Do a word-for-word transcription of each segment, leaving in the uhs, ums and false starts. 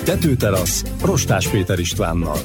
Tetőterasz Rostás Péter Istvánnal.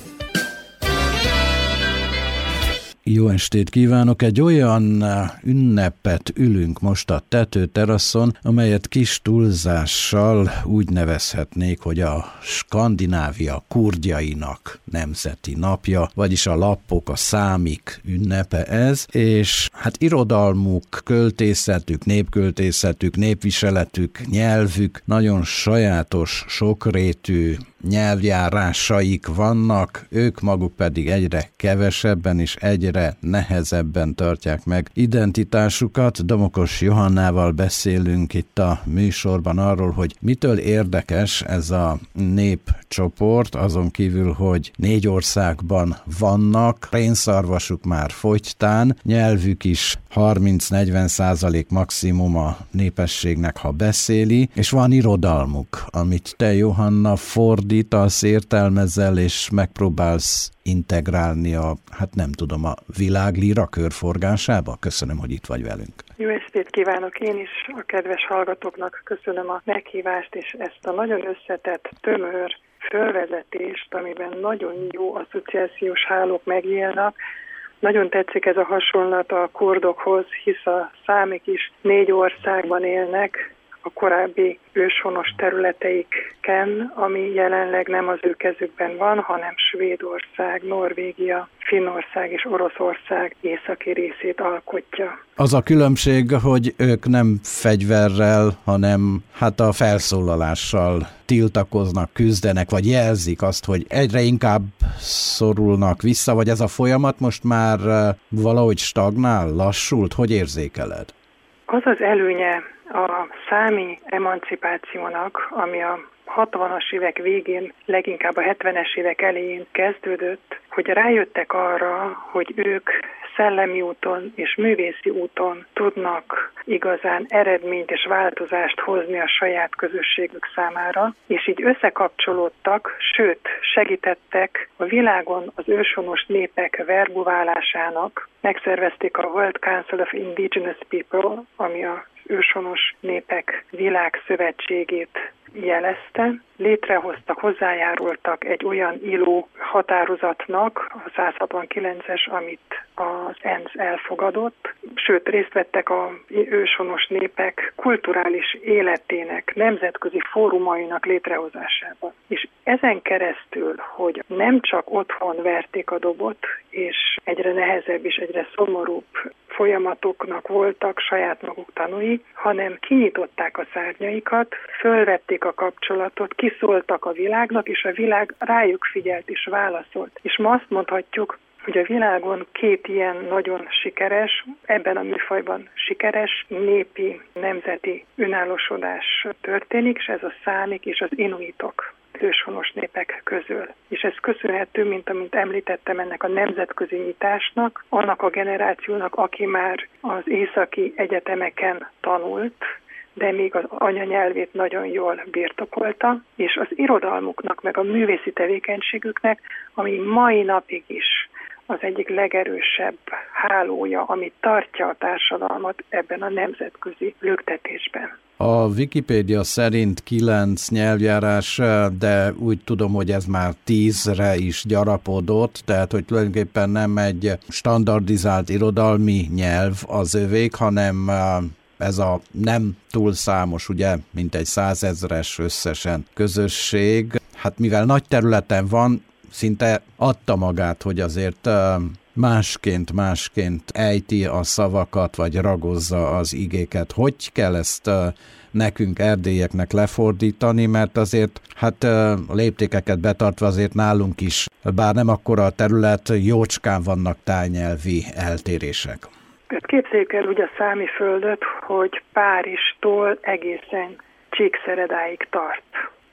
Jó estét kívánok! Egy olyan ünnepet ülünk most a tetőteraszon, amelyet kis túlzással úgy nevezhetnék, hogy a Skandinávia kurdjainak nemzeti napja, vagyis a lappok, a számik ünnepe ez, és hát irodalmuk, költészetük, népköltészetük, népviseletük, nyelvük nagyon sajátos, sokrétű nyelvjárásaik vannak, ők maguk pedig egyre kevesebben és egyre nehezebben tartják meg identitásukat. Domokos Johannával beszélünk itt a műsorban arról, hogy mitől érdekes ez a népcsoport, azon kívül, hogy négy országban vannak, rénszarvasuk már fogytán, nyelvük is harminc-negyven százalék maximum a népességnek, ha beszéli, és van irodalmuk, amit te, Johanna, fordítasz, értelmezel, és megpróbálsz integrálni a, hát nem tudom, a világlíra körforgásába. Köszönöm, hogy itt vagy velünk. Jó estét kívánok én is, a kedves hallgatóknak köszönöm a meghívást, és ezt a nagyon összetett, tömör fölvezetést, amiben nagyon jó asszociációs hálók megnyílnak. Nagyon tetszik ez a hasonlat a kurdokhoz, hisz a számik is négy országban élnek, a korábbi őshonos területeiken, ami jelenleg nem az ő kezükben van, hanem Svédország, Norvégia, Finnország és Oroszország északi részét alkotja. Az a különbség, hogy ők nem fegyverrel, hanem hát a felszólalással tiltakoznak, küzdenek, vagy jelzik azt, hogy egyre inkább szorulnak vissza, vagy ez a folyamat most már valahogy stagnál, lassult? Hogy érzékeled? Az az előnye a számi emancipációnak, ami a hatvanas évek végén, leginkább a hetvenes évek elején kezdődött, hogy rájöttek arra, hogy ők szellemi úton és művészi úton tudnak igazán eredményt és változást hozni a saját közösségük számára, és így összekapcsolódtak, sőt, segítettek a világon az őshonos népek verbuválásának, megszervezték a World Council of Indigenous People, ami a őshonos népek világszövetségét jelezte. Létrehoztak, hozzájárultak egy olyan i el o határozatnak, a száz hatvankilences, amit az ENSZ elfogadott, sőt részt vettek az őshonos népek kulturális életének, nemzetközi fórumainak létrehozásában. És ezen keresztül, hogy nem csak otthon verték a dobot, és egyre nehezebb és egyre szomorúbb folyamatoknak voltak saját maguk tanúi, hanem kinyitották a szárnyaikat, fölvették a kapcsolatot, kiszóltak a világnak, és a világ rájuk figyelt és válaszolt. És ma azt mondhatjuk, hogy a világon két ilyen nagyon sikeres, ebben a műfajban sikeres népi, nemzeti önállósodás történik, és ez a számik és az inuitok őshonos népek közül. És ez köszönhető, mint amint említettem, ennek a nemzetközi nyitásnak, annak a generációnak, aki már az északi egyetemeken tanult, de még az anyanyelvét nagyon jól birtokolta, és az irodalmuknak, meg a művészi tevékenységüknek, ami mai napig is az egyik legerősebb hálója, ami tartja a társadalmat ebben a nemzetközi lüktetésben. A Wikipédia szerint kilenc nyelvjárás, de úgy tudom, hogy ez már tízre is gyarapodott, tehát hogy tulajdonképpen nem egy standardizált irodalmi nyelv az övék, hanem ez a nem túl számos, ugye, mint egy százezres összesen közösség. Hát mivel nagy területen van, szinte adta magát, hogy azért másként, másként ejti a szavakat, vagy ragozza az igéket. Hogy kell ezt nekünk, erdélyeknek lefordítani, mert azért hát a léptékeket betartva azért nálunk is, bár nem akkora a terület, jócskán vannak tájnyelvi eltérések. Képzeljük el úgy a számi földöt, hogy Párizstól egészen Csíkszeredáig tart.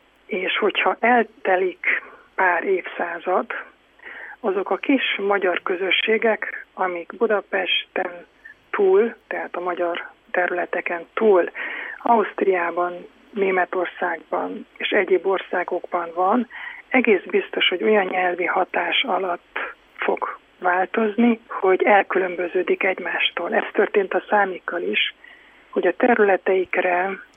És hogyha eltelik pár évszázad, azok a kis magyar közösségek, amik Budapesten túl, tehát a magyar területeken túl, Ausztriában, Németországban és egyéb országokban van, egész biztos, hogy olyan nyelvi hatás alatt fog változni, hogy elkülönböződik egymástól. Ez történt a számikkal is, hogy a területeikre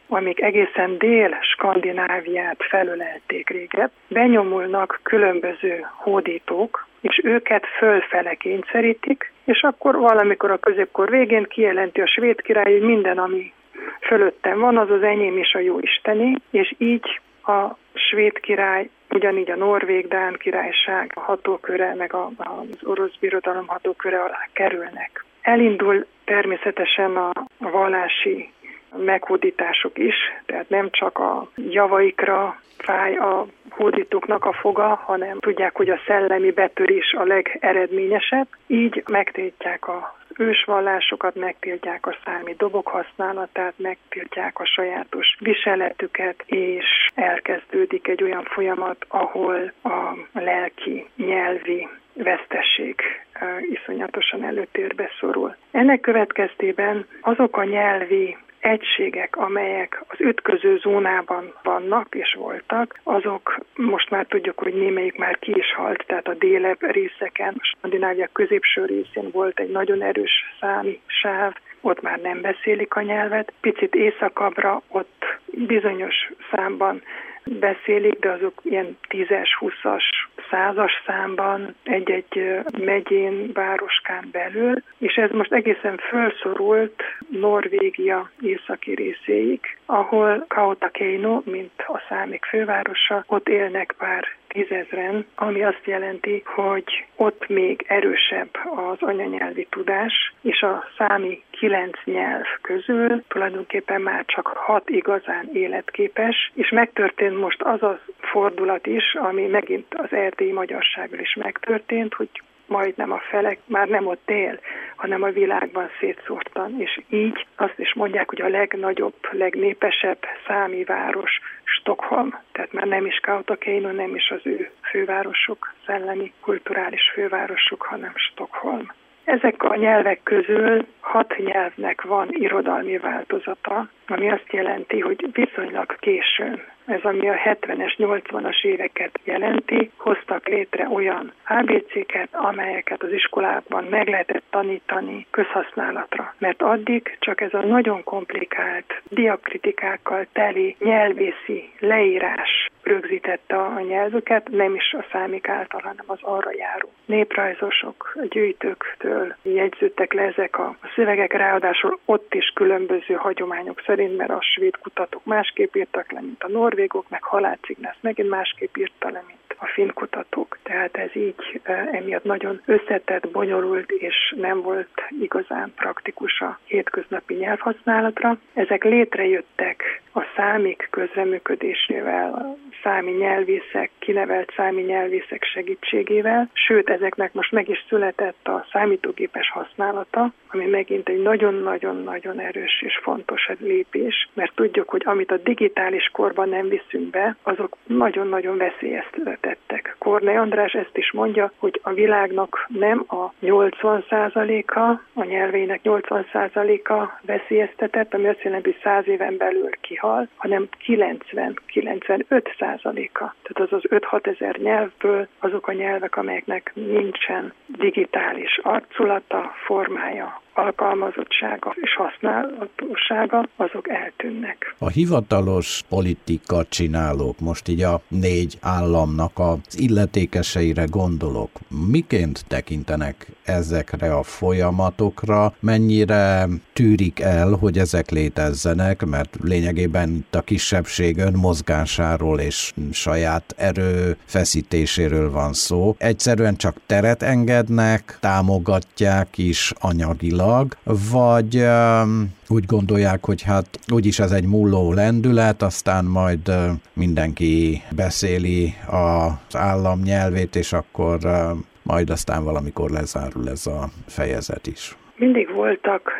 amik egészen Dél-Skandináviát felölelték régen, benyomulnak különböző hódítók, és őket fölfele kényszerítik, és akkor valamikor a középkor végén kijelenti a svéd király, hogy minden, ami fölöttem van, az az enyém és a jóisteni, és így a svéd király, ugyanígy a norvég-dán királyság a hatóköre, meg a, az orosz birodalom hatóköre alá kerülnek. Elindul természetesen a vallási meghódítások is, tehát nem csak a javaikra fáj a hódítóknak a foga, hanem tudják, hogy a szellemi betörés a legeredményesebb, így megtiltják az ősvallásokat, megtiltják a számi dobok használatát, megtiltják a sajátos viseletüket, és elkezdődik egy olyan folyamat, ahol a lelki, nyelvi vesztesség iszonyatosan előtérbe szorul. Ennek következtében azok a nyelvi egységek, amelyek az ütköző zónában vannak és voltak, azok most már tudjuk, hogy némelyik már ki is halt, tehát a délebb részeken, a Skandinávia középső részén volt egy nagyon erős számi sáv, ott már nem beszélik a nyelvet. Picit északabbra, ott bizonyos számban beszélik, de azok ilyen tízes, húszas, százas számban egy-egy megyén, városkán belül, és ez most egészen felszorult Norvégia északi részéig, ahol Kautokeino, mint a számik fővárosa, ott élnek pár tízezren, ami azt jelenti, hogy ott még erősebb az anyanyelvi tudás, és a számi kilenc nyelv közül tulajdonképpen már csak hat igazán életképes, és megtörtént most az a fordulat is, ami megint az erdélyi magyarsággal is megtörtént, hogy majdnem a felek már nem ott él, hanem a világban szétszórtan, és így azt is mondják, hogy a legnagyobb, legnépesebb számi város Stockholm, tehát már nem is Kautokeino, nem is az ő fővárosuk, szellemi, kulturális fővárosuk, hanem Stockholm. Ezek a nyelvek közül hat nyelvnek van irodalmi változata, ami azt jelenti, hogy viszonylag későn, ez ami a hetvenes, nyolcvanas éveket jelenti, hoztak létre olyan á bé céket, amelyeket az iskolában meg lehetett tanítani közhasználatra. Mert addig csak ez a nagyon komplikált, diakritikákkal teli nyelvészi leírás rögzítette a nyelvüket, nem is a számik által, hanem az arra járó néprajzosok, gyűjtőktől jegyződtek le ezek a szövegek, ráadásul ott is különböző hagyományok szerint, mert a svéd kutatók másképp írtak le, mint a norvégok, meg Halász Ignász megint másképp írta le, mint a finn kutatók. Tehát ez így emiatt nagyon összetett, bonyolult, és nem volt igazán praktikus a hétköznapi nyelvhasználatra. Ezek létrejöttek a számik közreműködésével, a számi nyelvészek, kinevelt számi nyelvészek segítségével, sőt, ezeknek most meg is született a számítógépes használata, ami megint egy nagyon-nagyon-nagyon erős és fontos lépés, mert tudjuk, hogy amit a digitális korban nem viszünk be, azok nagyon-nagyon veszélyeztetettek. Korné András ezt is mondja, hogy a világnak nem a nyolcvan százaléka, a nyelvének nyolcvan százaléka veszélyeztetett, ami azt jelenti, hogy száz éven belül kihal, hanem kilencven-kilencvenöt százaléka. Tehát az az öt-hat ezer nyelvből azok a nyelvek, amelyeknek nincsen digitális arculata, formája, alkalmazottsága és használhatósága, azok eltűnnek. A hivatalos politika csinálók, most így a négy államnak az illetékeseire gondolok, miként tekintenek ezekre a folyamatokra, mennyire tűrik el, hogy ezek létezzenek, mert lényegében itt a kisebbség önmozgásáról és saját erőfeszítéséről van szó. Egyszerűen csak teret engednek, támogatják is anyagilag, vagy um, úgy gondolják, hogy hát úgyis ez egy múló lendület, aztán majd uh, mindenki beszéli az állam nyelvét, és akkor uh, majd aztán valamikor lezárul ez a fejezet is. Mindig voltak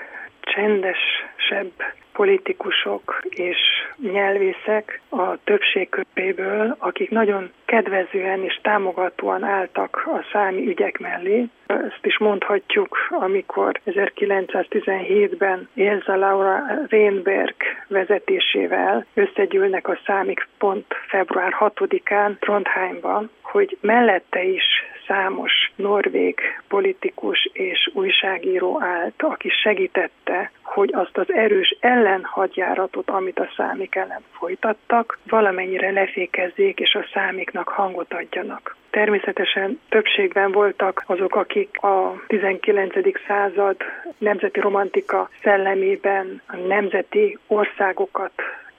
csendesebb politikusok és nyelvészek a többség köréből, akik nagyon kedvezően és támogatóan álltak a számi ügyek mellé. Ezt is mondhatjuk, amikor ezerkilencszáztizenhétben Elsa Laura Renberg vezetésével összegyűlnek a számik pont február hatodikán Trondheimban, hogy mellette is számos norvég politikus és újságíró állt, aki segítette, hogy azt az erős ellenhadjáratot, amit a számik ellen folytattak, valamennyire lefékezzék és a számiknak hangot adjanak. Természetesen többségben voltak azok, akik a tizenkilencedik század nemzeti romantika szellemében a nemzeti országokat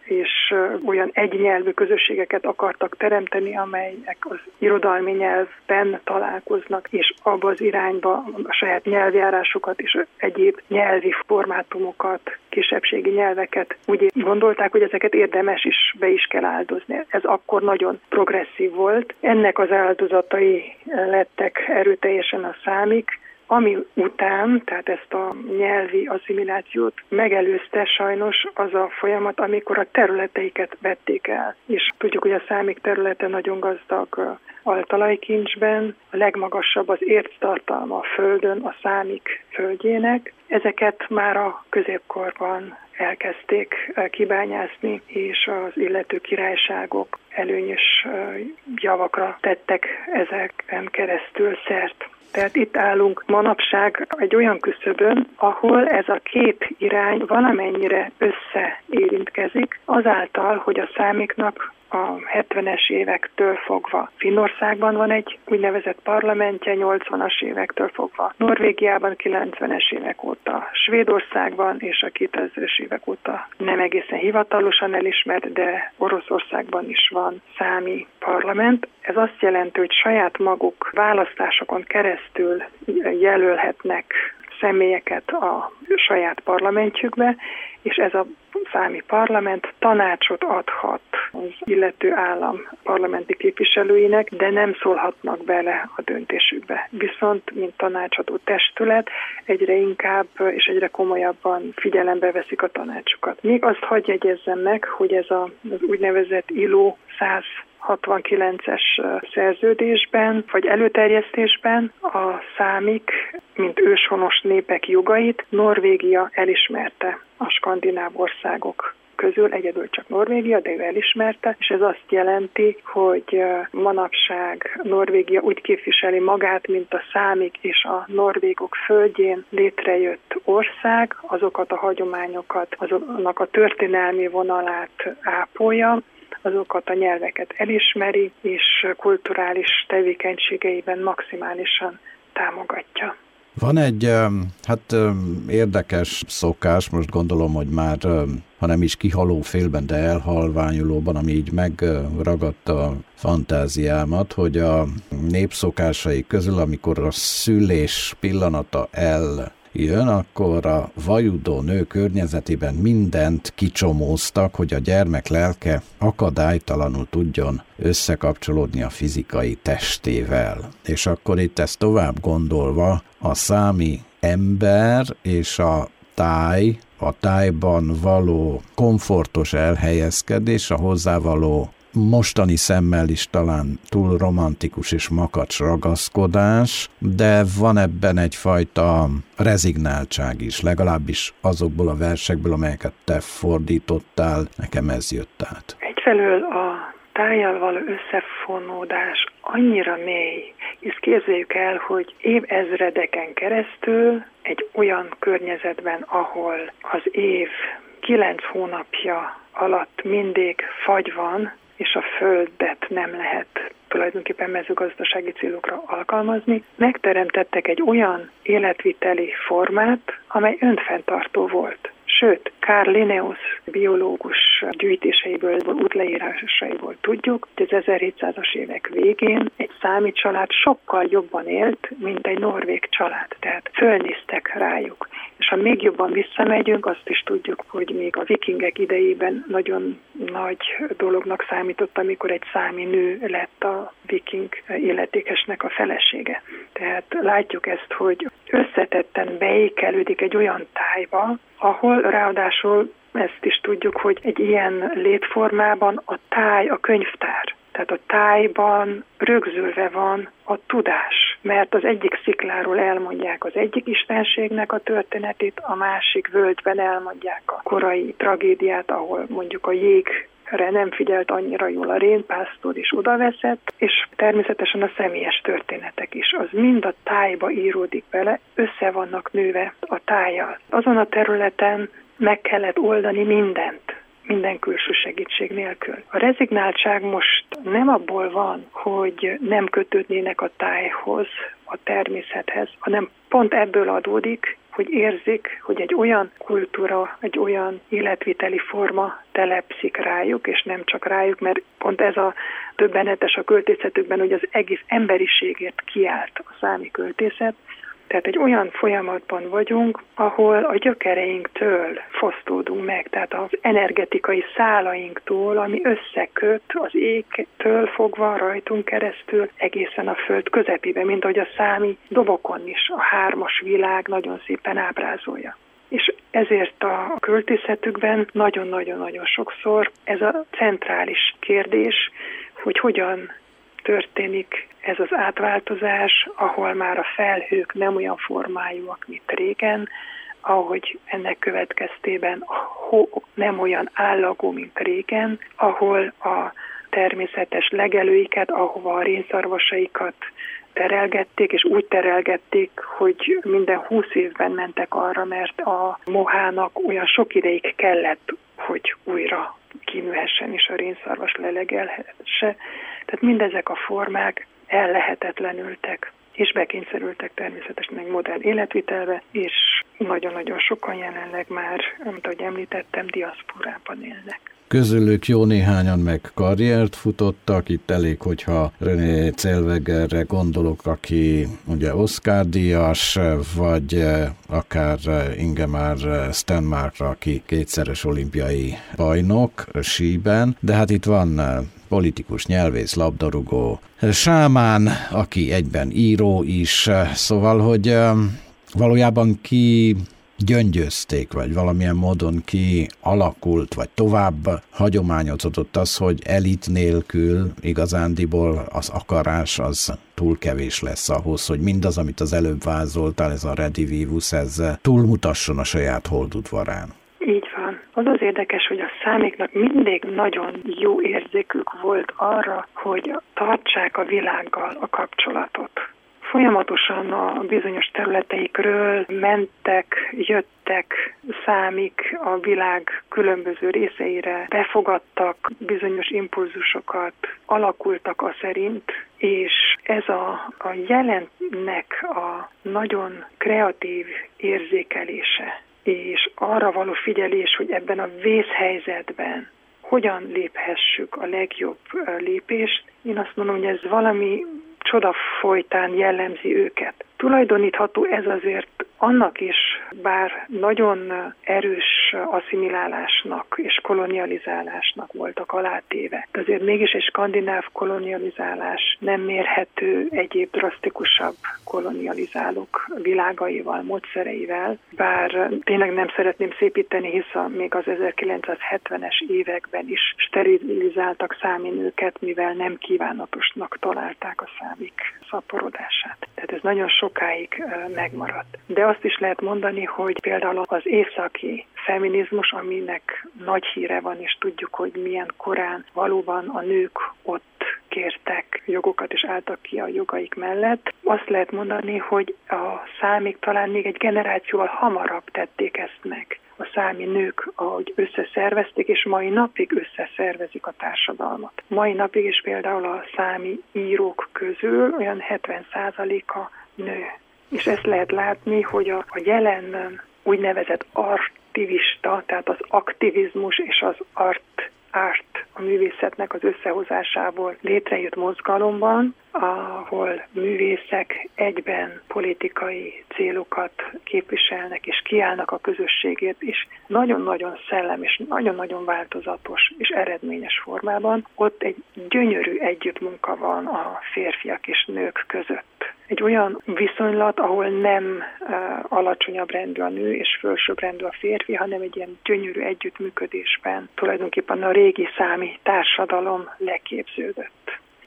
és olyan egynyelvű közösségeket akartak teremteni, amelyek az irodalmi nyelvben találkoznak, és abba az irányba a saját nyelvjárásokat és egyéb nyelvi formátumokat, kisebbségi nyelveket úgy gondolták, hogy ezeket érdemes is, be is kell áldozni. Ez akkor nagyon progresszív volt. Ennek az áldozatai lettek erőteljesen a számik, ami után, tehát ezt a nyelvi asszimilációt megelőzte sajnos az a folyamat, amikor a területeiket vették el. És tudjuk, hogy a számik területe nagyon gazdag altalajkincsben, a legmagasabb az érctartalma a földön, a számik földjének. Ezeket már a középkorban elkezdték kibányászni, és az illető királyságok előnyös javakra tettek ezeken keresztül szert. Tehát itt állunk manapság egy olyan küszöbön, ahol ez a két irány valamennyire összeérintkezik, azáltal, hogy a számiknak a hetvenes évektől fogva Finnországban van egy úgynevezett parlamentje, nyolcvanas évektől fogva Norvégiában, kilencvenes évek óta Svédországban, és a kétezres évek óta nem egészen hivatalosan elismert, de Oroszországban is van számi parlament. Ez azt jelenti, hogy saját maguk választásokon keresztül jelölhetnek személyeket a saját parlamentjükbe, és ez a számi parlament tanácsot adhat az illető állam parlamenti képviselőinek, de nem szólhatnak bele a döntésükbe. Viszont, mint tanácsadó testület, egyre inkább és egyre komolyabban figyelembe veszik a tanácsukat. Még azt hadd jegyezzem meg, hogy ez a, az úgynevezett I L O száz hatvankilences szerződésben, vagy előterjesztésben a számik, mint őshonos népek jogait Norvégia elismerte a skandináv országok közül, egyedül csak Norvégia, de ő elismerte, és ez azt jelenti, hogy manapság Norvégia úgy képviseli magát, mint a számik és a norvégok földjén létrejött ország, azokat a hagyományokat, azoknak a történelmi vonalát ápolja, azokat a nyelveket elismeri, és kulturális tevékenységeiben maximálisan támogatja. Van egy hát érdekes szokás, most gondolom, hogy már, ha nem is kihaló félben, de elhalványulóban, ami így megragadta a fantáziámat, hogy a népszokásai közül, amikor a szülés pillanata el jön, akkor a vajudó nő környezetében mindent kicsomóztak, hogy a gyermek lelke akadálytalanul tudjon összekapcsolódni a fizikai testével. És akkor itt ezt tovább gondolva, a számi ember és a táj, a tájban való komfortos elhelyezkedés, a hozzávaló mostani szemmel is talán túl romantikus és makacs ragaszkodás, de van ebben egyfajta rezignáltság is, legalábbis azokból a versekből, amelyeket te fordítottál, nekem ez jött át. Egyfelől a tájjal való összefonódás annyira mély, és képzeljük el, hogy évezredeken keresztül egy olyan környezetben, ahol az év kilenc hónapja alatt mindig fagy van, és a földet nem lehet tulajdonképpen mezőgazdasági célokra alkalmazni, megteremtettek egy olyan életviteli formát, amely önfenntartó volt. Sőt, Carl Linnaeus biológus gyűjtéseiből, útleírásaiból tudjuk, hogy az ezerhétszázas évek végén egy számi család sokkal jobban élt, mint egy norvég család. Tehát fölnéztek rájuk. És ha még jobban visszamegyünk, azt is tudjuk, hogy még a vikingek idejében nagyon nagy dolognak számított, amikor egy számi nő lett a viking illetékesnek a felesége. Tehát látjuk ezt, hogy összetetten beékelődik egy olyan tájba, ahol ráadásul ezt is tudjuk, hogy egy ilyen létformában a táj a könyvtár. Tehát a tájban rögzülve van a tudás, mert az egyik szikláról elmondják az egyik istenségnek a történetét, a másik völgyben elmondják a korai tragédiát, ahol mondjuk a jég személyre nem figyelt annyira jól a rénpásztor is odaveszett, és természetesen a személyes történetek is. Az mind a tájba íródik bele, össze vannak nőve a tájjal. Azon a területen meg kellett oldani mindent, minden külső segítség nélkül. A rezignáltság most nem abból van, hogy nem kötődnének a tájhoz, a természethez, hanem pont ebből adódik, hogy érzik, hogy egy olyan kultúra, egy olyan életviteli forma telepszik rájuk, és nem csak rájuk, mert pont ez a döbbenetes a költészetükben, hogy az egész emberiségért kiállt a számi költészet. Tehát egy olyan folyamatban vagyunk, ahol a gyökereinktől fosztódunk meg, tehát az energetikai szálainktól, ami összeköt az égtől fogva rajtunk keresztül egészen a föld közepébe, mint ahogy a számi dobokon is a hármas világ nagyon szépen ábrázolja. És ezért a költészetükben nagyon-nagyon-nagyon sokszor ez a centrális kérdés, hogy hogyan történik ez az átváltozás, ahol már a felhők nem olyan formájúak, mint régen, ahogy ennek következtében a hó nem olyan állagú, mint régen, ahol a természetes legelőiket, ahova a rénszarvasaikat terelgették, és úgy terelgették, hogy minden húsz évben mentek arra, mert a mohának olyan sok ideig kellett, hogy újra kinőhessen és a rénszarvas lelegelhesse. Tehát mindezek a formák ellehetetlenültek, és bekényszerültek természetesen egy modern életvitelbe, és nagyon-nagyon sokan jelenleg már, amit ahogy említettem, diaszporában élnek. Közülük jó néhányan meg karriert futottak, itt elég, hogyha René Zellwegerre gondolok, aki ugye Oscar-díjas, vagy akár Ingemar Stenmarkra, aki kétszeres olimpiai bajnok síben, de hát itt van politikus, nyelvész, labdarúgó, sámán, aki egyben író is, szóval, hogy valójában ki gyöngyözték, vagy valamilyen módon ki alakult, vagy tovább hagyományozódott az, hogy elit nélkül igazándiból az akarás az túl kevés lesz ahhoz, hogy mindaz, amit az előbb vázoltál, ez a redivivus, ez túlmutasson a saját holdudvarán. Így van. Az az érdekes, hogy a számiknak mindig nagyon jó érzékük volt arra, hogy tartsák a világgal a kapcsolatot. Folyamatosan a bizonyos területeikről mentek, jöttek számik a világ különböző részeire, befogadtak bizonyos impulzusokat, alakultak a szerint, és ez a, a jelennek a nagyon kreatív érzékelése, és arra való figyelés, hogy ebben a vészhelyzetben hogyan léphessük a legjobb lépést, én azt mondom, hogy ez valami csoda folytán jellemzi őket. Tulajdonítható ez azért annak is, bár nagyon erős asszimilálásnak és kolonializálásnak voltak alátéve. De azért mégis egy skandináv kolonializálás nem mérhető egyéb drasztikusabb kolonializálók világaival, módszereivel, bár tényleg nem szeretném szépíteni, hisz a, még az ezerkilencszázhetvenes években is sterilizáltak számi nőket, mivel nem kívánatosnak találták a számik szaporodását. Tehát ez nagyon sokáig megmaradt. De azt is lehet mondani, hogy például az északi feminizmus, aminek nagy híre van, és tudjuk, hogy milyen korán valóban a nők ott kértek jogokat, és álltak ki a jogaik mellett. Azt lehet mondani, hogy a számik talán még egy generációval hamarabb tették ezt meg. A számi nők, ahogy összeszervezték, és mai napig összeszervezik a társadalmat. Mai napig is például a számi írók közül olyan hetven százaléka nő. És ezt lehet látni, hogy a, a jelen úgynevezett artivista, tehát az aktivizmus és az art, art, a művészetnek az összehozásából létrejött mozgalomban, ahol művészek egyben politikai célokat képviselnek és kiállnak a közösségért, és nagyon-nagyon szellem és nagyon-nagyon változatos és eredményes formában. Ott egy gyönyörű együttmunka van a férfiak és nők között. Egy olyan viszonylat, ahol nem uh, alacsonyabb rendű a nő és felsőbb rendű a férfi, hanem egy ilyen gyönyörű együttműködésben tulajdonképpen a régi számi társadalom leképződött.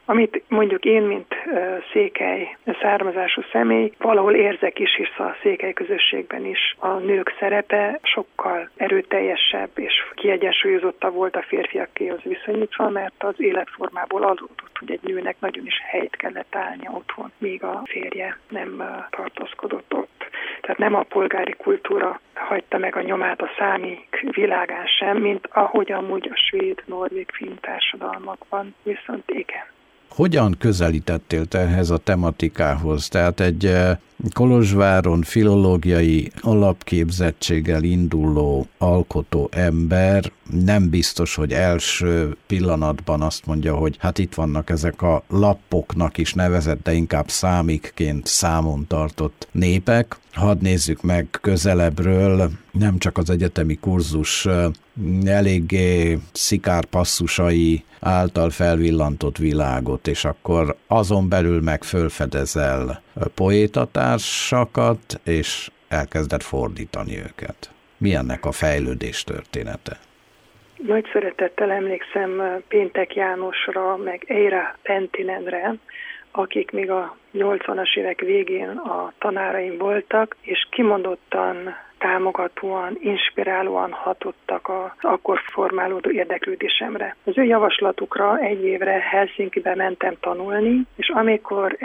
Amit mondjuk én, mint székely származású személy, valahol érzek is, hisz a székely közösségben is a nők szerepe sokkal erőteljesebb és kiegyensúlyozottabb volt a férfiakéhoz viszonyítva, mert az életformából adódott, hogy egy nőnek nagyon is helyt kellett állnia otthon, míg a férje nem tartózkodott ott. Tehát nem a polgári kultúra hagyta meg a nyomát a számi világán sem, mint ahogy amúgy a svéd, norvég, finn társadalmakban, viszont igen. Hogyan közelítettél te ehhez a tematikához? Tehát egy Kolozsváron filológiai alapképzettséggel induló alkotó ember nem biztos, hogy első pillanatban azt mondja, hogy hát itt vannak ezek a lappoknak is nevezett, de inkább számikként számon tartott népek. Hadd nézzük meg közelebbről, nem csak az egyetemi kurzus eléggé szikár passzusai által felvillantott világot, és akkor azon belül meg fölfedezel poétatársakat, és elkezded fordítani őket. Mi ennek a fejlődés története? Nagy szeretettel emlékszem Péntek Jánosra, meg Eira Pentinenre, akik még a nyolcvanas évek végén a tanáraim voltak, és kimondottan támogatóan, inspirálóan hatottak az akkor formálódó érdeklődésemre. Az ő javaslatukra egy évre Helsinkibe mentem tanulni, és amikor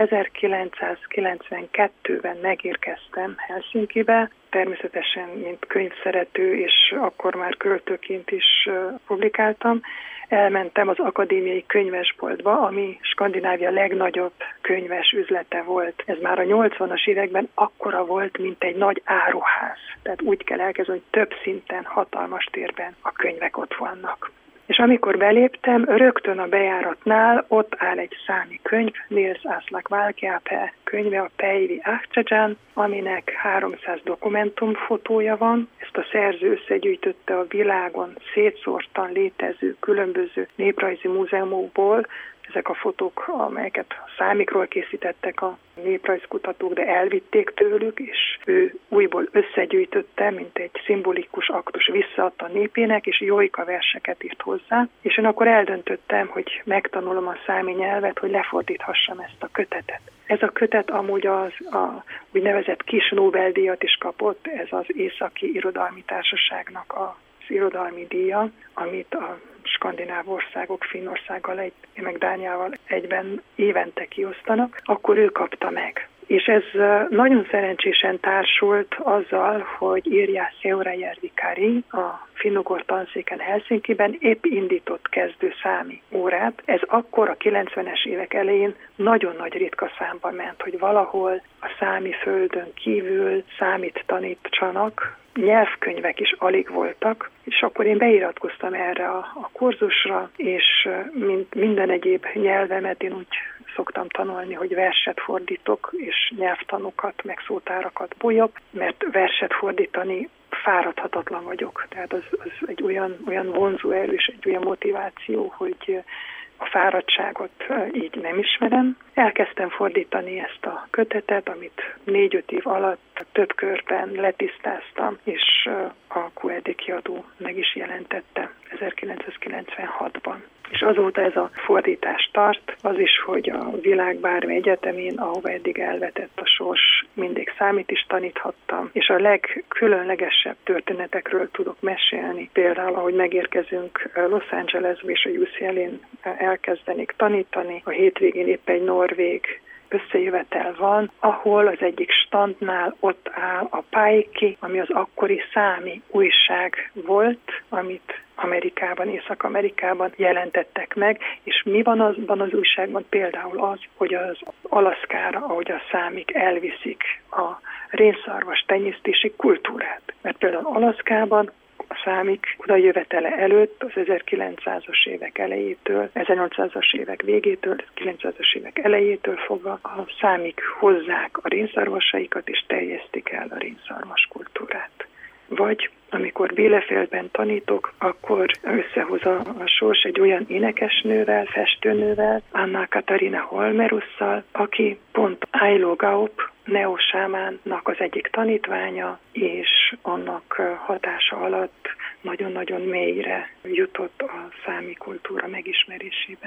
ezerkilencszázkilencvenkettőben megérkeztem Helsinkibe, természetesen mint könyvszerető, és akkor már költőként is publikáltam, elmentem az akadémiai könyvesboltba, ami Skandinávia legnagyobb könyves üzlete volt. Ez már a nyolcvanas években akkora volt, mint egy nagy áruház. Tehát úgy kell elkezdeni, hogy több szinten, hatalmas térben a könyvek ott vannak. És amikor beléptem, rögtön a bejáratnál ott áll egy számi könyv, Nils Aslak Valkeapää könyve, a Päivi Ahtajan, aminek háromszáz dokumentumfotója van. Ezt a szerző összegyűjtötte a világon szétszórtan létező különböző néprajzi múzeumokból. Ezek a fotók, amelyeket számikról készítettek a néprajzkutatók, de elvitték tőlük, és ő újból összegyűjtötte, mint egy szimbolikus aktus, visszaadta a népének, és jóika verseket írt hozzá. És én akkor eldöntöttem, hogy megtanulom a számi nyelvet, hogy lefordíthassam ezt a kötetet. Ez a kötet amúgy az a úgynevezett kis Nobel-díjat is kapott, ez az Északi Irodalmi Társaságnak a irodalmi díja, amit a skandináv országok Finnországgal, egy, meg Dániával egyben évente kiosztanak, akkor ő kapta meg. És ez nagyon szerencsésen társult azzal, hogy Irja Seurajärvi Kari a finnugor tanszéken Helsinkiben épp indított kezdő számi órát. Ez akkor a kilencvenes évek elején nagyon nagy ritka számba ment, hogy valahol a számi földön kívül számit tanítsanak, nyelvkönyvek is alig voltak, és akkor én beiratkoztam erre a, a kurzusra, és mint minden egyéb nyelvemet én úgy szoktam tanulni, hogy verset fordítok, és nyelvtanokat, meg szótárakat bolyok, mert verset fordítani fáradhatatlan vagyok. Tehát az, az egy olyan, olyan vonzó erő és egy olyan motiváció, hogy a fáradtságot így nem ismerem. Elkezdtem fordítani ezt a kötetet, amit négy-öt év alatt több körben letisztáztam, és a Q E D kiadó meg is jelentette ezerkilencszázkilencvenhatban. És azóta ez a fordítás tart, az is, hogy a világ bármely egyetemén, ahova eddig elvetett a sors, mindig számit is taníthattam, és a legkülönlegesebb történetekről tudok mesélni. Például, ahogy megérkezünk Los Angelesbe és a U C L-én elkezdenék tanítani, a hétvégén épp egy norvég összejövetel van, ahol az egyik standnál ott áll a Paikki, ami az akkori számi újság volt, amit Amerikában, Észak-Amerikában jelentettek meg, és mi van azban az újságban? Például az, hogy az Alaszkára, ahogy a számik elviszik a rénszarvas tenyésztési kultúrát. Mert például Alaszkában a számik odajövetele előtt, az ezerkilencszázas évek elejétől, ezernyolcszázas évek végétől, kilencszázas évek elejétől fogva a számik hozzák a rénszarvasaikat, és terjesztik el a rénszarvas kultúrát. Vagy amikor Bielefeldben tanítok, akkor összehoz a, a sors egy olyan énekesnővel, festőnővel, Anna Katarina Holmerusszal, aki pont Ailo Gaup neosámánnak az egyik tanítványa, és annak hatása alatt nagyon-nagyon mélyre jutott a számi kultúra megismerésében.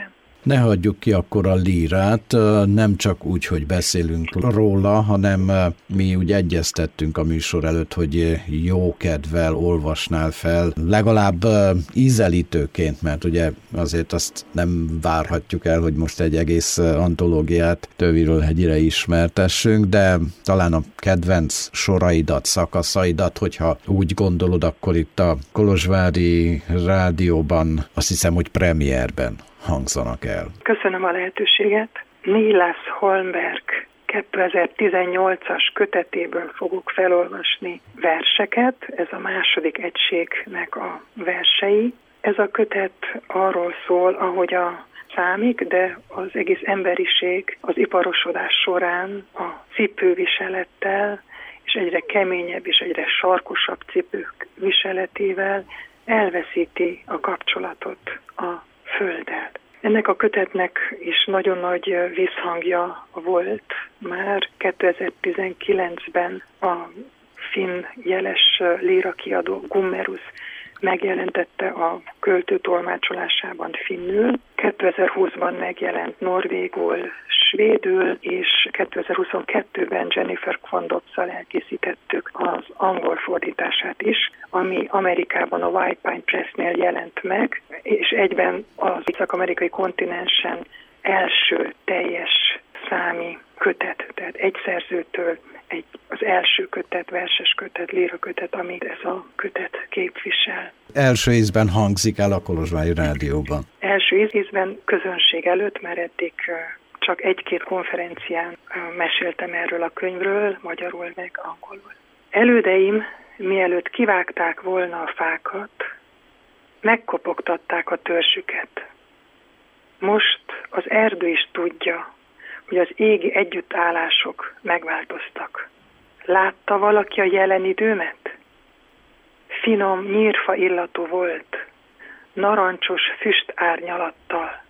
Ne hagyjuk ki akkor a lírát, nem csak úgy, hogy beszélünk róla, hanem mi úgy egyeztettünk a műsor előtt, hogy jó kedvel olvasnál fel, legalább ízelítőként, mert ugye azért azt nem várhatjuk el, hogy most egy egész antológiát Töviről hegyire ismertessünk, de talán a kedvenc soraidat, szakaszaidat, hogyha úgy gondolod, akkor itt a Kolozsvári Rádióban, azt hiszem, hogy premierben hangzanak el. Köszönöm a lehetőséget. Niels Holmberg kétezer-tizennyolcas kötetéből fogok felolvasni verseket. Ez a második egységnek a versei. Ez a kötet arról szól, ahogy a számik, de az egész emberiség az iparosodás során a cipőviselettel és egyre keményebb és egyre sarkosabb cipők viseletével elveszíti a kapcsolatot a Földdel. Ennek a kötetnek is nagyon nagy visszhangja volt már kétezer-tizenkilencben a finn jeles lírakiadó Gummerus megjelentette a költő tolmácsolásában finnül, kétezer-húszban megjelent norvégul, svédül, és kétezer-huszonkettőben Jennifer Kvondoppszal elkészítettük az angol fordítását is, ami Amerikában a White Pine Pressnél jelent meg, és egyben az észak-amerikai kontinensen első teljes számi kötet, tehát egy szerzőtől egy, az első kötet, verses kötet, lírakötet, amit ez a kötet képvisel. Első ízben hangzik el a Kolozsvári Rádióban. Első ízben közönség előtt, mert eddig csak egy-két konferencián meséltem erről a könyvről, magyarul meg angolul. Elődeim, mielőtt kivágták volna a fákat, megkopogtatták a törzsüket. Most az erdő is tudja, hogy az égi együttállások megváltoztak. Látta valaki a jelen időmet? Finom nyírfa illatú volt, narancsos füst árnyalattal.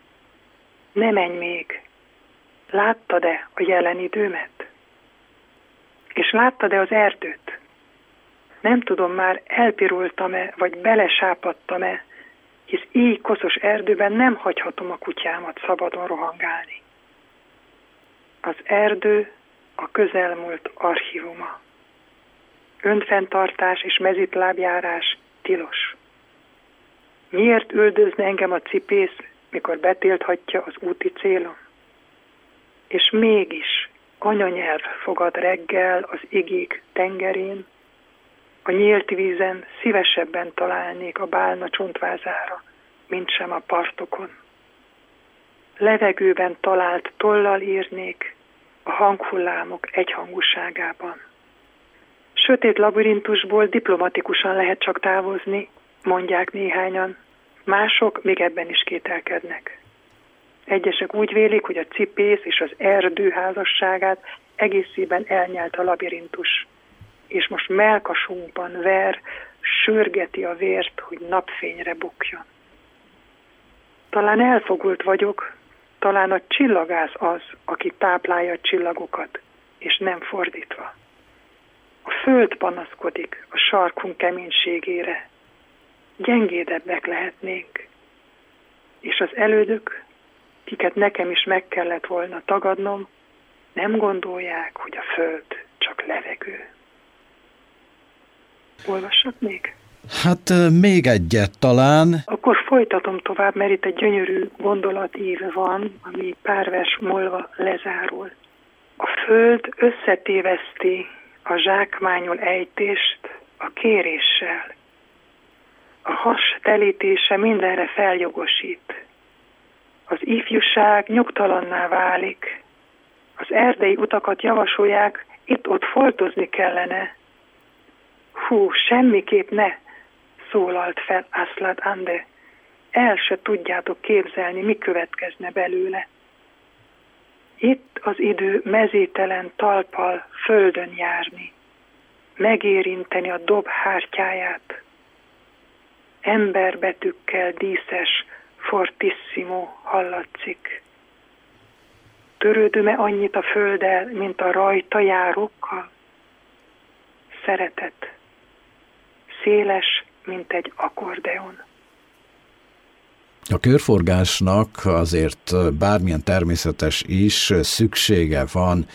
Ne menj még! Láttad-e a jelen időmet? És láttad-e az erdőt? Nem tudom már, elpirultam-e, vagy belesápadtam-e, hisz így koszos erdőben nem hagyhatom a kutyámat szabadon rohangálni. Az erdő a közelmúlt archívuma. Önfenntartás és mezitlábjárás tilos. Miért üldözne engem a cipész, mikor betélthatja az úti célom? És mégis anyanyelv fogad reggel az igék tengerén, a nyílt vízen szívesebben találnék a bálna csontvázára, mint sem a partokon. Levegőben talált tollal írnék a hanghullámok egyhangúságában. Sötét labirintusból diplomatikusan lehet csak távozni, mondják néhányan, mások még ebben is kételkednek. Egyesek úgy vélik, hogy a cipész és az erdő házasságát egészében elnyelt a labirintus, és most mellkasunkban ver, sürgeti a vért, hogy napfényre bukjon. Talán elfogult vagyok, talán a csillagász az, aki táplálja a csillagokat, és nem fordítva. A föld panaszkodik a sarkunk keménységére. Gyengédebbek lehetnénk. És az elődök, kiket nekem is meg kellett volna tagadnom, nem gondolják, hogy a föld csak levegő. Olvassak még? Hát még egyet talán. Akkor folytatom tovább, mert itt egy gyönyörű gondolatív van, ami pár vers múlva lezárul. A föld összetéveszti a zsákmányol ejtést a kéréssel. A has telítése mindenre feljogosít. Az ifjúság nyugtalanná válik. Az erdei utakat javasolják, itt-ott foltozni kellene. Hú, semmiképp ne, szólalt fel Aslak Ande. El se tudjátok képzelni, mi következne belőle. Itt az idő mezítelen talppal földön járni, megérinteni a dob hártyáját. Emberbetűkkel díszes fortissimo hallatszik. Törődöm-e annyit a földdel, mint a rajta járókkal? Szeretet, széles, mint egy akkordeon. A körforgásnak azért bármilyen természetes is szüksége van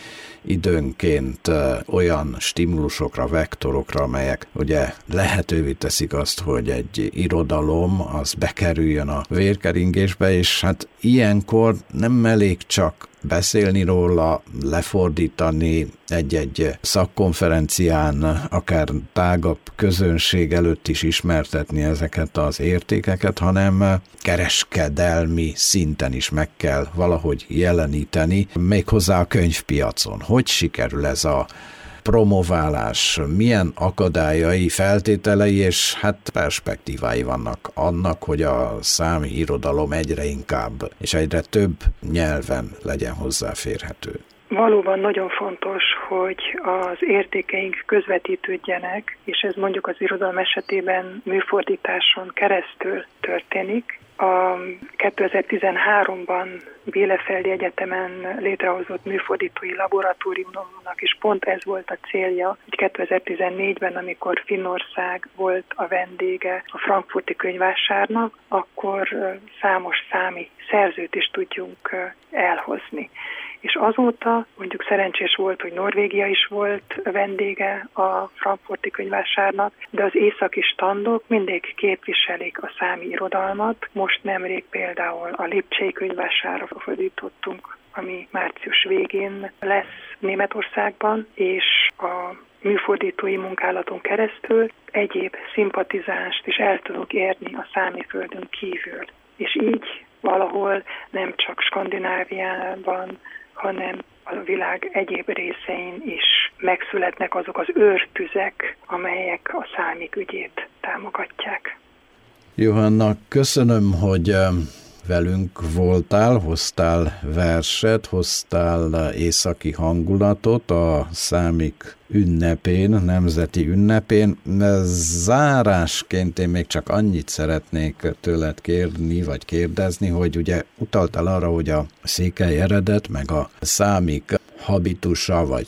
időnként olyan stimulusokra, vektorokra, amelyek ugye lehetővé teszik azt, hogy egy irodalom az bekerüljön a vérkeringésbe, és hát ilyenkor nem elég csak beszélni róla, lefordítani egy-egy szakkonferencián, akár tágabb közönség előtt is ismertetni ezeket az értékeket, hanem kereskedelmi szinten is meg kell valahogy jeleníteni, méghozzá a könyvpiacon. Hogy sikerül ez a promoválás, milyen akadályai, feltételei és hát perspektívái vannak annak, hogy a számi irodalom egyre inkább és egyre több nyelven legyen hozzáférhető? Valóban nagyon fontos, hogy az értékeink közvetítődjenek, és ez mondjuk az irodalom esetében műfordításon keresztül történik. A kétezer-tizenháromban Bielefeldi Egyetemen létrehozott műfordítói laboratóriumnak is pont ez volt a célja, hogy kétezer-tizennégyben, amikor Finnország volt a vendége a frankfurti könyvvásárnak, akkor számos számi szerzőt is tudjunk elhozni. És azóta mondjuk szerencsés volt, hogy Norvégia is volt vendége a frankfurti könyvvásárnak, de az északi standok mindig képviselik a számi irodalmat. Most nemrég például a Lipcsei könyvvásárra fordítottunk, ami március végén lesz Németországban, és a műfordítói munkálaton keresztül egyéb szimpatizánst is el tudunk érni a számiföldön kívül. És így valahol nem csak Skandináviában, hanem a világ egyéb részein is megszületnek azok az őrtüzek, amelyek a számik ügyét támogatják. Johanna, köszönöm, hogy velünk voltál, hoztál verset, hoztál északi hangulatot a számik ünnepén, nemzeti ünnepén. Zárásként én még csak annyit szeretnék tőled kérni, vagy kérdezni, hogy ugye utaltál arra, hogy a székely eredet, meg a számik habitusa, vagy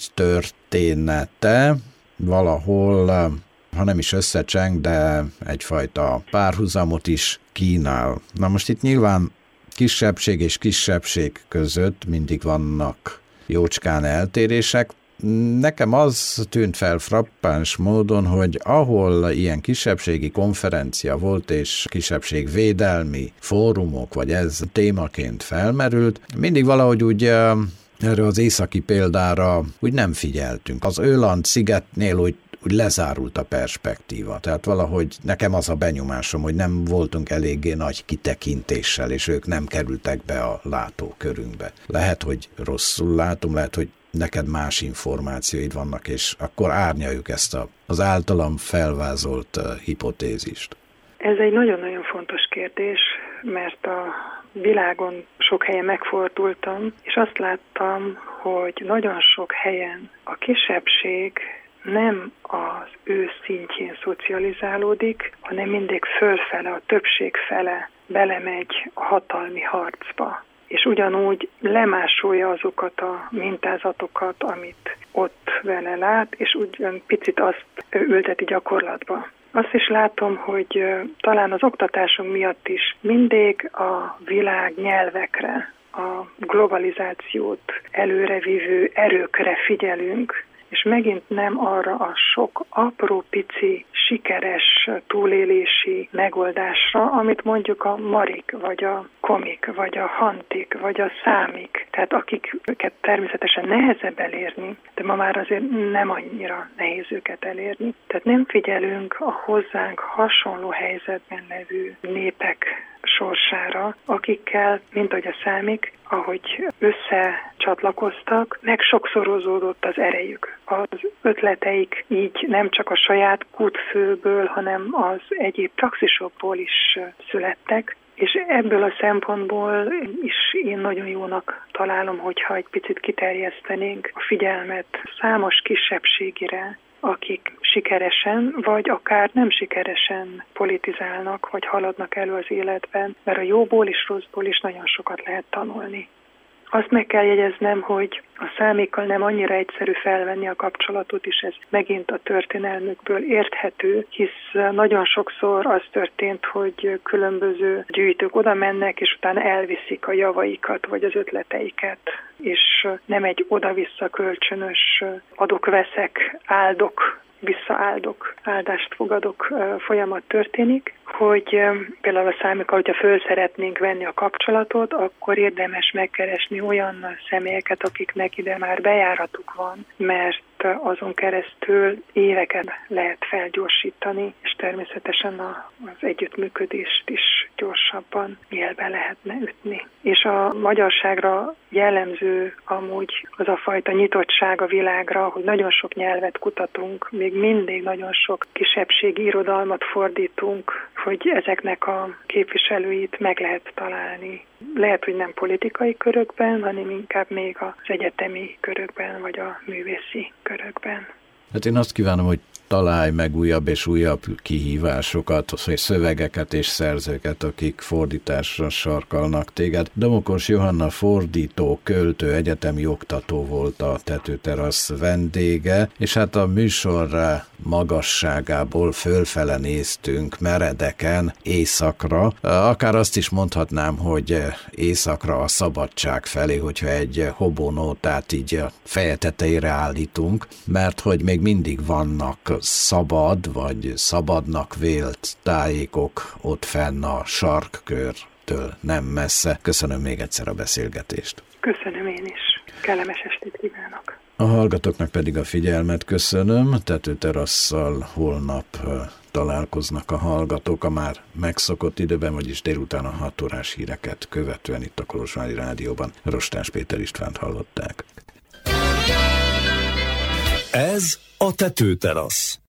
története valahol, ha nem is összecseng, de egyfajta párhuzamot is kínál. Na most itt nyilván kisebbség és kisebbség között mindig vannak jócskán eltérések. Nekem az tűnt fel frappáns módon, hogy ahol ilyen kisebbségi konferencia volt és kisebbségvédelmi fórumok, vagy ez témaként felmerült, mindig valahogy úgy erre az északi példára úgy nem figyeltünk. Az Öland szigetnél úgy úgy lezárult a perspektíva. Tehát valahogy nekem az a benyomásom, hogy nem voltunk eléggé nagy kitekintéssel, és ők nem kerültek be a látókörünkbe. Lehet, hogy rosszul látom, lehet, hogy neked más információid vannak, és akkor árnyaljuk ezt a, az általam felvázolt uh, hipotézist. Ez egy nagyon-nagyon fontos kérdés, mert a világon sok helyen megfordultam, és azt láttam, hogy nagyon sok helyen a kisebbség nem az ő szintjén szocializálódik, hanem mindig fölfele, a többség fele belemegy a hatalmi harcba. És ugyanúgy lemásolja azokat a mintázatokat, amit ott vele lát, és ugyan picit azt ülteti gyakorlatba. Azt is látom, hogy talán az oktatásunk miatt is mindig a világ nyelvekre, a globalizációt előrevívő erőkre figyelünk, és megint nem arra a sok apró, pici, sikeres túlélési megoldásra, amit mondjuk a marik, vagy a komik, vagy a hantik, vagy a számik, tehát akiket természetesen nehezebb elérni, de ma már azért nem annyira nehéz őket elérni. Tehát nem figyelünk a hozzánk hasonló helyzetben levő népek sorsára, akikkel, mint ahogy a számik, ahogy összecsatlakoztak, meg sokszorozódott az erejük. Az ötleteik így nem csak a saját kútfőből, hanem az egyéb praxisokból is születtek, és ebből a szempontból is én nagyon jónak találom, hogyha egy picit kiterjesztenénk a figyelmet számos kisebbségire, akik sikeresen, vagy akár nem sikeresen politizálnak, vagy haladnak elő az életben, mert a jóból és rosszból is nagyon sokat lehet tanulni. Azt meg kell jegyeznem, hogy a számikkal nem annyira egyszerű felvenni a kapcsolatot, és ez megint a történelmükből érthető, hisz nagyon sokszor az történt, hogy különböző gyűjtők oda mennek, és utána elviszik a javaikat, vagy az ötleteiket, és nem egy oda-vissza kölcsönös adok-veszek, áldok, visszaáldok, áldást fogadok folyamat történik, hogy például a számikkal, hogyha föl szeretnénk venni a kapcsolatot, akkor érdemes megkeresni olyan személyeket, akiknek ide már bejáratuk van, mert azon keresztül éveket lehet felgyorsítani, és természetesen a, az együttműködést is gyorsabban élbe lehetne ütni. És a magyarságra jellemző amúgy az a fajta nyitottság a világra, hogy nagyon sok nyelvet kutatunk, még mindig nagyon sok kisebbségi irodalmat fordítunk, hogy ezeknek a képviselőit meg lehet találni. Lehet, hogy nem politikai körökben, hanem inkább még az egyetemi körökben, vagy a művészi körökben. Hát én azt kívánom, hogy találj meg újabb és újabb kihívásokat, hogy szövegeket és szerzőket, akik fordításra sarkalnak téged. Domokos Johanna fordító, költő, egyetemi oktató volt a Tetőterasz vendége, és hát a műsor magasságából fölfele néztünk meredeken északra. Akár azt is mondhatnám, hogy északra a szabadság felé, hogyha egy hobonótát így a feje tetejére állítunk, mert hogy még mindig vannak szabad vagy szabadnak vélt tájékok ott fenn a sarkkörtől nem messze. Köszönöm még egyszer a beszélgetést. Köszönöm én is. Kellemes estét kívánok. A hallgatóknak pedig a figyelmet köszönöm. Tetőterasszal holnap találkoznak a hallgatók a már megszokott időben, vagyis délután a hat órás híreket követően itt a Kolozsvári Rádióban. Rostás Péter Istvánt hallották. Ez a Tetőterasz.